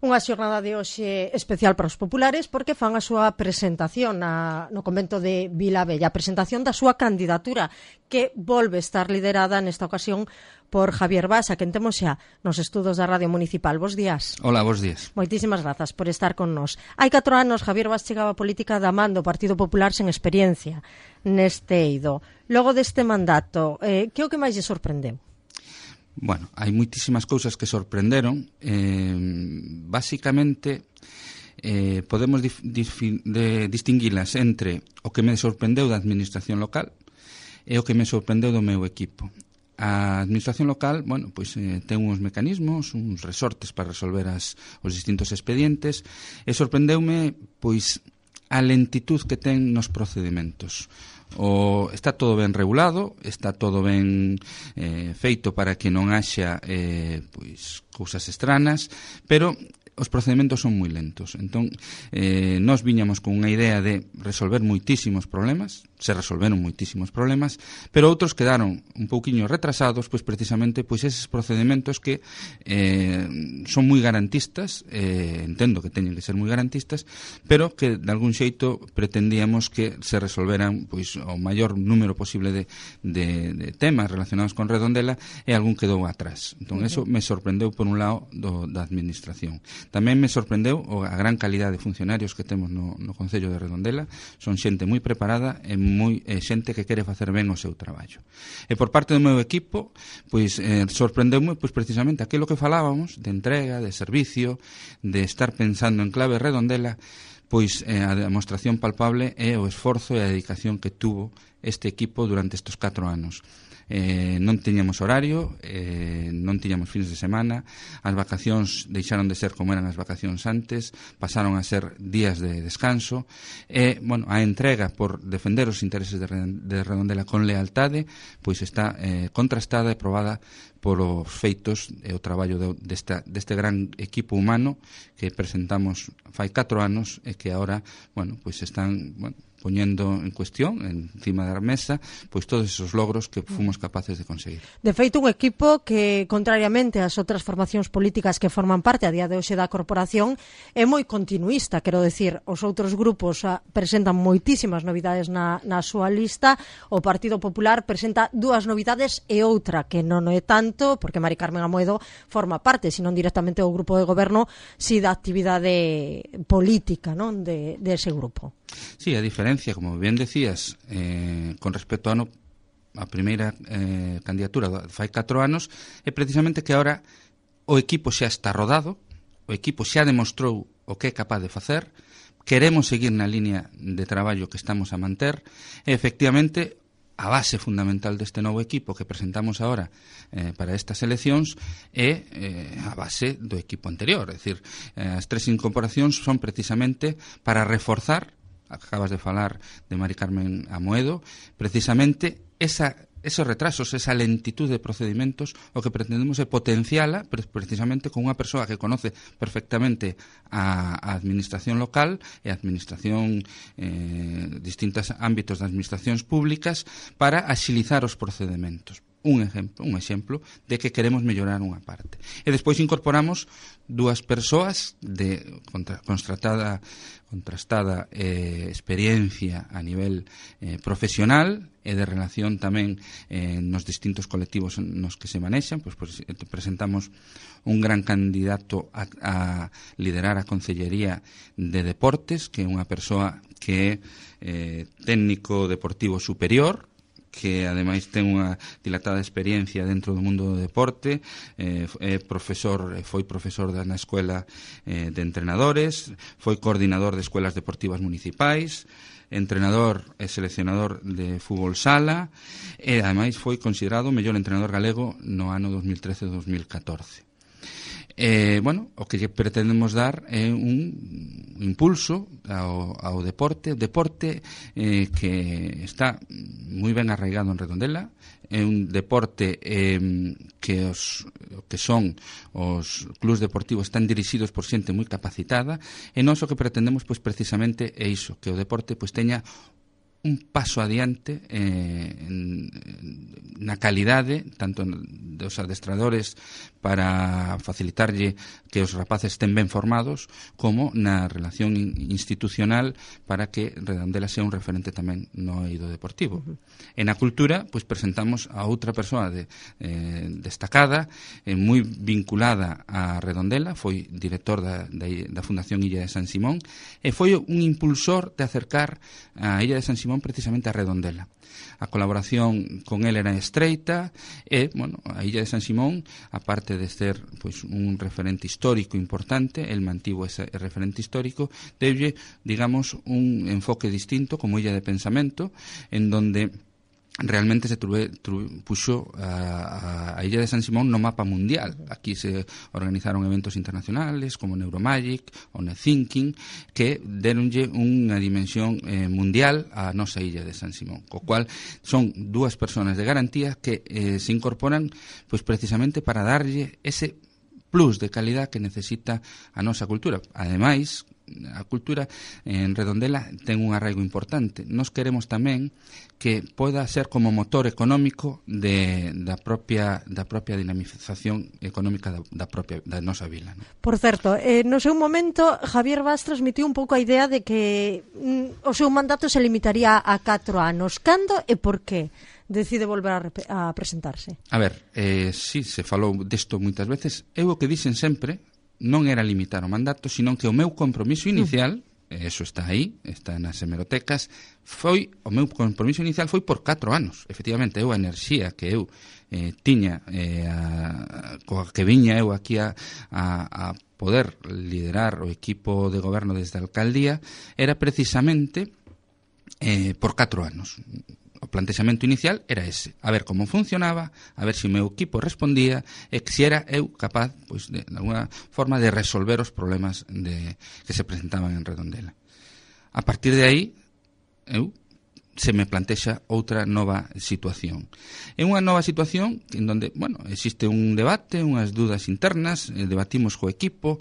Unha xornada de hoxe especial para os populares porque fan a súa presentación no convento de Vilavella, a presentación da súa candidatura que volve estar liderada nesta ocasión por Javier Basa, que temos xa nos estudos da Radio Municipal. Bos días. Hola, bos días. Moitísimas grazas por estar con nós. Hai 4 anos Javier Basa chegaba a política da man do Partido Popular sen experiencia neste eido. Logo deste mandato, que é o que máis lle sorprendeu? Bueno, hai moitísimas cousas que sorprenderon. Básicamente, podemos distinguilas entre o que me sorprendeu da administración local e o que me sorprendeu do meu equipo. A administración local, bueno, pois ten uns mecanismos, uns resortes para resolver os distintos expedientes, e sorprendeume, pois, a lentitud que ten nos procedimentos. Está todo ben regulado, está todo ben feito para que non haxa pois cousas estranas, pero os procedimentos son moi lentos. Entón, nós viñamos con unha idea de resolver moitísimos problemas, se resolveron moitísimos problemas, pero outros quedaron un pouquiño retrasados, pois precisamente pois eses procedimentos que son moi garantistas, entendo que teñen que ser moi garantistas, pero que de algún xeito pretendíamos que se resolveran pois o maior número posible de temas relacionados con Redondela, e algún quedou atrás. Entón, eso me sorprendeu por un lado da administración. Tamén me sorprendeu a gran calidad de funcionarios que temos no Concello de Redondela. Son xente moi preparada e xente que quere facer ben o seu traballo. E por parte do meu equipo, pois sorprendeume pois precisamente aquilo que falábamos de entrega, de servicio, de estar pensando en clave Redondela, pois a demostración palpable é o esforzo e a dedicación que tuvo este equipo durante estes 4 anos. Non tiñamos horario, non tiñamos fins de semana, as vacacións deixaron de ser como eran as vacacións antes, pasaron a ser días de descanso, e, bueno, a entrega por defender os intereses de Redondela con lealtade, pois está contrastada e probada por os feitos e o traballo deste gran equipo humano que presentamos fai 4 anos e que agora, bueno, pois están, bueno, poñendo en cuestión, encima da mesa, pois todos esos logros que fomos capaces de conseguir. De feito, un equipo que, contrariamente ás outras formacións políticas que forman parte a día de hoxe da corporación, é moi continuista, quero decir, os outros grupos presentan moitísimas novidades na súa lista, o Partido Popular presenta 2 novidades e outra que non é tanto, porque Mari Carmen Amoedo forma parte, senón directamente do grupo de goberno, si da actividade política, non, de ese grupo. Sí, a diferencia, como ben decías, con respecto a primeira candidatura fai 4 anos, é precisamente que agora o equipo xa está rodado, o equipo xa demostrou o que é capaz de facer, queremos seguir na línea de traballo que estamos a manter, e efectivamente a base fundamental deste novo equipo que presentamos agora para estas eleccións é a base do equipo anterior, é dicir, as 3 incorporacións son precisamente para reforzar. Acabas de falar de Mari Carmen Amoedo, precisamente esos retrasos, esa lentitud de procedimentos, o que pretendemos é potenciala precisamente con unha persoa que conoce perfectamente a administración local e a administración, distintos ámbitos das administracións públicas, para axilizar os procedimentos. Un exemplo de que queremos mellorar unha parte. E despois incorporamos 2 persoas de contrastada experiencia a nivel profesional e de relación tamén nos distintos colectivos nos que se manexan. Pois presentamos un gran candidato a liderar a Concellería de Deportes, que é unha persoa que é técnico deportivo superior, que ademais ten unha dilatada experiencia dentro do mundo do deporte, foi profesor na escuela de entrenadores, foi coordinador de escuelas deportivas municipais, entrenador e seleccionador de fútbol sala, e ademais foi considerado o mellor entrenador galego no ano 2013-2014. Bueno, o que pretendemos dar é un impulso ao deporte, que está moi ben arraigado en Redondela, é un deporte que son os clubs deportivos están dirixidos por xente moi capacitada, e nós o que pretendemos pois precisamente é iso, que o deporte pois teña un paso adiante na calidade tanto dos adestradores para facilitarlle que os rapaces estén ben formados como na relación institucional para que Redondela sea un referente tamén no eido deportivo. E na cultura, pois presentamos a outra persoa destacada, moi vinculada a Redondela, foi director da Fundación Illa de San Simón e foi un impulsor de acercar a Illa de San Simón precisamente a Redondela. A colaboración con él era estreita e, bueno, a Illa de San Simón, aparte de ser pois un referente histórico importante, el mantivo ese referente histórico, deulle, digamos, un enfoque distinto como illa de pensamento, en donde realmente se puxo a Illa de San Simón no mapa mundial. Aquí se organizaron eventos internacionales como Neuromagic ou Nethinking que deronlle unha dimensión mundial a nosa Illa de San Simón, co cual son dúas persoas de garantía que se incorporan pois precisamente para darlle ese plus de calidad que necesita a nosa cultura. Ademais, a cultura en Redondela ten un arraigo importante. Nos queremos tamén que poda ser como motor económico da propia dinamización económica da nosa vila, ¿no? Por certo, no seu momento Javier Vaz transmitiu un pouco a idea de que o seu mandato se limitaría a 4 anos. Cando e por qué decide volver a presentarse? A ver, sí, se falou desto moitas veces. Eu o que dixen sempre non era limitar o mandato, sino que o meu compromiso inicial, eso está aí, está nas hemerotecas, o meu compromiso inicial foi por 4 anos. Efectivamente, eu a enerxía que eu tiña, coa que viña eu aquí a poder liderar o equipo de goberno desde a alcaldía, era precisamente por 4 anos. O plantexamento inicial era ese, a ver como funcionaba, a ver se o meu equipo respondía e que se era eu capaz, pois, de alguna forma, de resolver os problemas que se presentaban en Redondela. A partir de aí, se me plantexa outra nova situación. É unha nova situación en donde, bueno, existe un debate, unhas dudas internas, debatimos co equipo.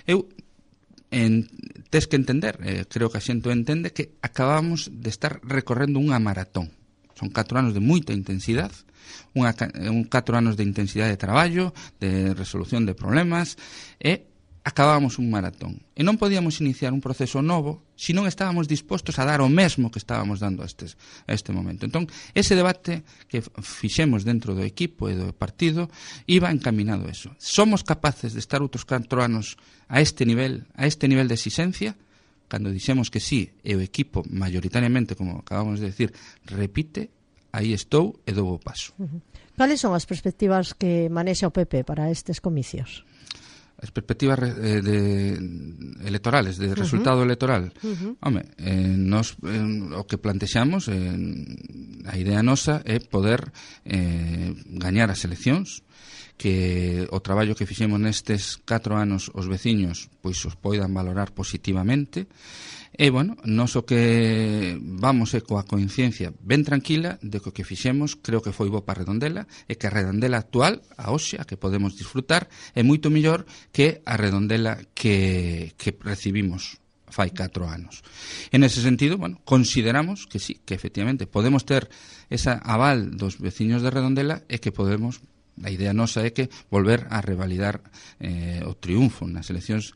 Tes que entender, creo que a xente entende, que acabamos de estar recorrendo unha maratón. Son 4 anos de moita intensidade, 4 anos de intensidade de traballo, de resolución de problemas, e acabábamos un maratón. E non podíamos iniciar un proceso novo se non estábamos dispostos a dar o mesmo que estábamos dando a este momento. Entón, ese debate que fixemos dentro do equipo e do partido iba encaminado a eso. Somos capaces de estar outros 4 anos a este nivel de exigencia? Cando dixemos que sí, e o equipo mayoritariamente, como acabamos de decir, repite, aí estou e dou o paso. Cales son as perspectivas que manexa o PP para estes comicios? As perspectivas electorales, de resultado electoral. Home, nos o que plantexamos, a idea nosa é poder gañar as eleccións, que o traballo que fixemos nestes 4 anos os veciños pois os poidan valorar positivamente e, bueno, nos o que vamos coa conciencia ben tranquila de que o que fixemos creo que foi bo para Redondela e que a Redondela actual, a hoxe, a que podemos disfrutar, é moito mellor que a Redondela que recibimos fai 4 anos. En ese sentido, bueno, consideramos que sí, que efectivamente podemos ter esa aval dos veciños de Redondela e que podemos. A idea nosa é que volver a revalidar o triunfo nas eleccións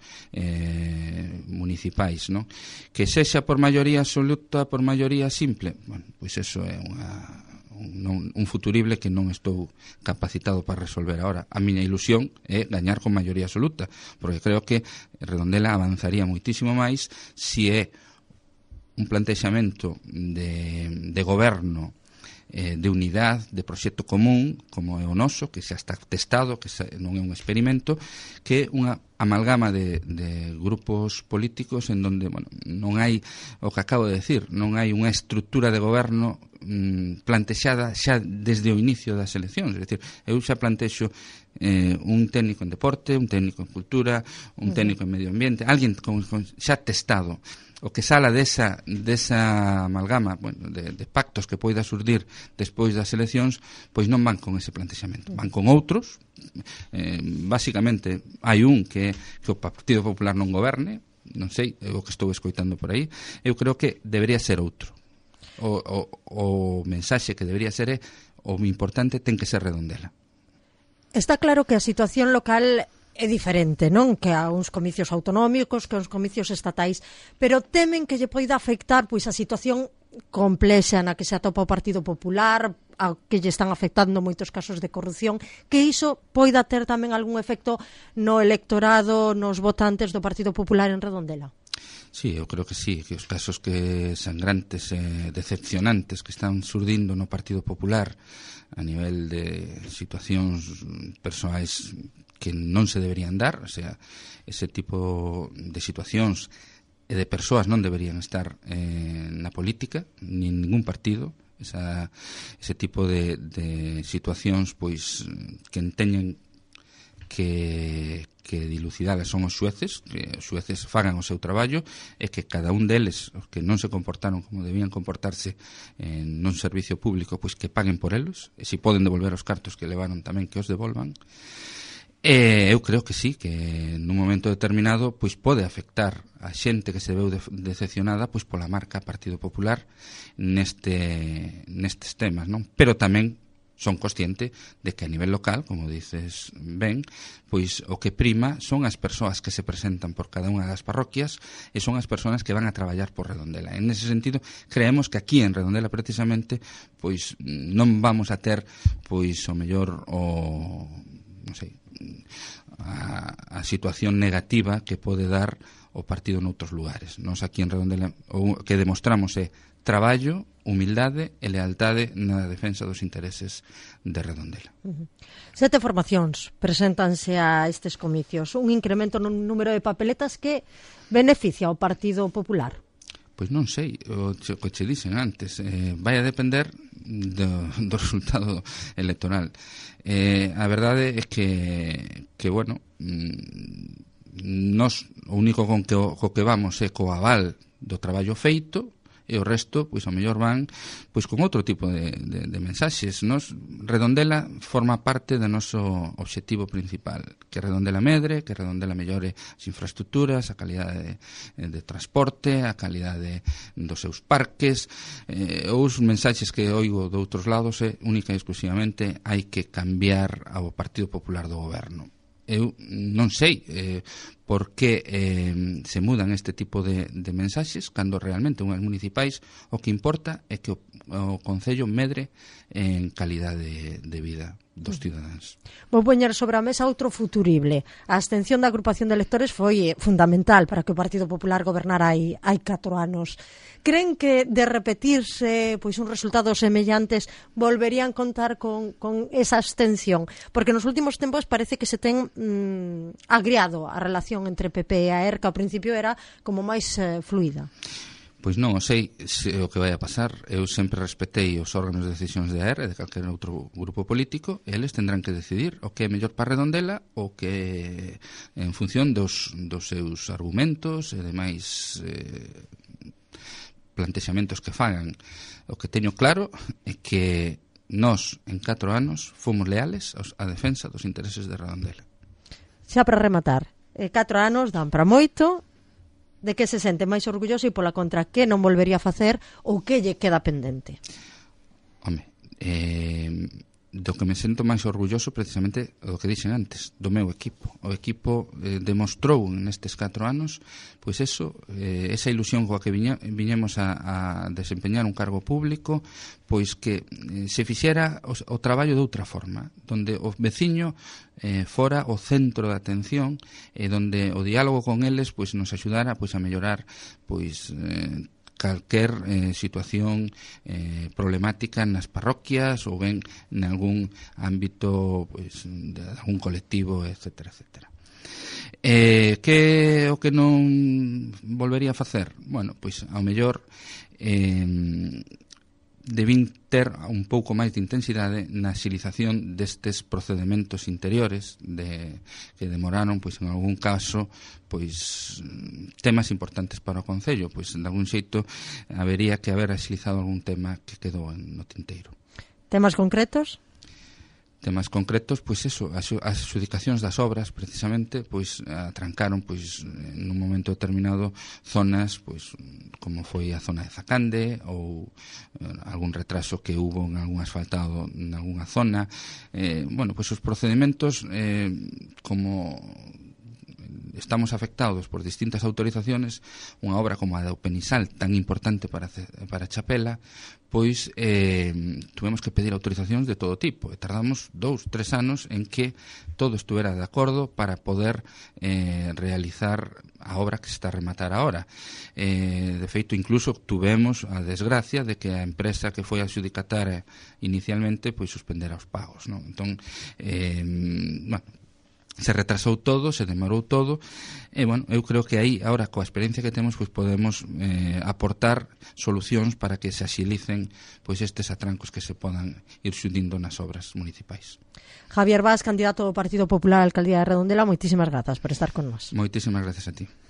municipais, ¿no? Que sexa por maioría absoluta, por maioría simple, bueno, pois eso é un futurible que non estou capacitado para resolver agora. A miña ilusión é gañar con maioría absoluta, porque creo que Redondela avanzaría moitísimo máis se é un plantexamento de goberno, de unidade, de proxecto común como é o noso, que xa está testado, que non é un experimento, que é unha amalgama de grupos políticos en donde, bueno, non hai o que acabo de decir, non hai unha estrutura de goberno plantexada xa desde o inicio das eleccións. É dicir, eu xa plantexo un técnico en deporte, un técnico en cultura, un técnico en medio ambiente, alguén xa testado. O que sala desa amalgama, bueno, de pactos que poida surdir despois das eleccións, pois non van con ese plantexamento, van con outros. Básicamente hai un que o Partido Popular non goberne, non sei, é o que estou escoitando por aí. Eu creo que debería ser outro. O mensaxe que debería ser o importante ten que ser Redondela. Está claro que a situación local é diferente, non? Que a uns comicios autonómicos, que a uns comicios estatais, pero temen que lle poida afectar pois a situación complexa na que se atopa o Partido Popular, a que lle están afectando moitos casos de corrupción, que iso poida ter tamén algún efecto no electorado, nos votantes do Partido Popular en Redondela. Sí, eu creo que sí, que os casos que sangrantes e decepcionantes que están surdindo no Partido Popular a nivel de situacións persoais que non se deberían dar, o sea, ese tipo de situacións e de persoas non deberían estar na política, ni en ningún partido. Ese tipo de situacións pois que teñen que dilucidalas son os xueces, que os xueces fagan o seu traballo e que cada un deles, os que non se comportaron como debían comportarse nun servicio público, pois que paguen por elos, e se poden devolver os cartos que levaron tamén que os devolvan. Eu creo que sí, que nun momento determinado pois pode afectar a xente que se veu decepcionada pois pola marca Partido Popular nestes temas, non? Pero tamén son consciente de que a nivel local, como dices ben, pois o que prima son as persoas que se presentan por cada unha das parroquias e son as persoas que van a traballar por Redondela. En ese sentido, creemos que aquí en Redondela precisamente pois non vamos a ter pois o mellor non sei, a situación negativa que pode dar o partido noutros lugares. Nós aquí en Redondela o que demostramos é traballo, humildade e lealtade na defensa dos intereses de Redondela. 7 formacións preséntanse a estes comicios, un incremento no número de papeletas que beneficia ao Partido Popular. Pois non sei, o que che dixen antes, vai a depender do resultado electoral. A verdade é que bueno, nós o único co que vamos é co aval do traballo feito, e o resto, pois, ao mellor van pois con outro tipo de mensaxes. Redondela forma parte do noso obxectivo principal, que Redondela medre, que Redondela mellore as infraestructuras, a calidade de transporte, a calidade dos seus parques. Os mensaxes que oigo de outros lados é única e exclusivamente hai que cambiar ao Partido Popular do goberno. Eu non sei por que se mudan este tipo de mensaxes cando realmente unhas municipais o que importa é que o Concello medre en calidade de vida dos cidadáns. Vou poñer sobre a mesa outro futurible. A abstención da agrupación de electores foi fundamental para que o Partido Popular gobernara hai 4 anos. Creen que de repetirse pois uns resultados semellantes volverían contar con esa abstención? Porque nos últimos tempos parece que se ten agriado a relación entre PP e a ERC, ao principio era como máis fluida. Pois non o sei o que vai a pasar. Eu sempre respetei os órganos de decisións de AR e de calquer outro grupo político, e eles tendrán que decidir o que é mellor para Redondela ou que en función dos seus argumentos e demais plantexamentos que fagan. O que teño claro é que nós en 4 anos fomos leales á defensa dos intereses de Redondela. Xa para rematar, 4 anos dan para moito. De que se sente máis orgulloso e pola contra que non volvería a facer ou que lle queda pendente? Home, do que me sento máis orgulloso precisamente do que dixen antes, do meu equipo. O equipo demostrou nestes 4 anos pois esa ilusión coa que viñemos a desempeñar un cargo público, pois que se fixera o traballo de outra forma, donde o veciño fora o centro de atención e donde o diálogo con eles pois nos axudara pois a mellorar pois calquer situación problemática nas parroquias ou ben en algún ámbito pois, de algún colectivo, etcétera, etcétera. Que o que non volvería a facer? Bueno, pois ao mellor debín ter un pouco máis de intensidade na axilización destes procedementos interiores que demoraron, pois en algún caso, pois temas importantes para o Concello, pois de algún xeito habería que haber axilizado algún tema que quedou no tinteiro. Temas concretos? temas concretos, pois eso, as adxudicacións das obras precisamente pois atrancaron pois nun momento determinado zonas pois como foi a zona de Zacande ou algún retraso que hubo en algún asfaltado en algunha zona. Bueno, pois os procedementos como estamos afectados por distintas autorizaciones, unha obra como a de Openisal, tan importante para Chapela, pois tuvemos que pedir autorizacións de todo tipo, e tardamos 2-3 anos en que todo estuvera de acordo para poder realizar a obra que se está a rematar ahora. De feito, incluso tuvemos a desgracia de que a empresa que foi adxudicataria inicialmente pois suspendera os pagos, non? Entón, bueno, se retrasou todo, se demorou todo, e, bueno, eu creo que aí, agora, coa experiencia que temos, pois podemos aportar solucións para que se axilicen pois estes atrancos que se podan ir xundindo nas obras municipais. Javier Vaz, candidato do Partido Popular á Alcaldía de Redondela, moitísimas grazas por estar con nós. Moitísimas grazas a ti.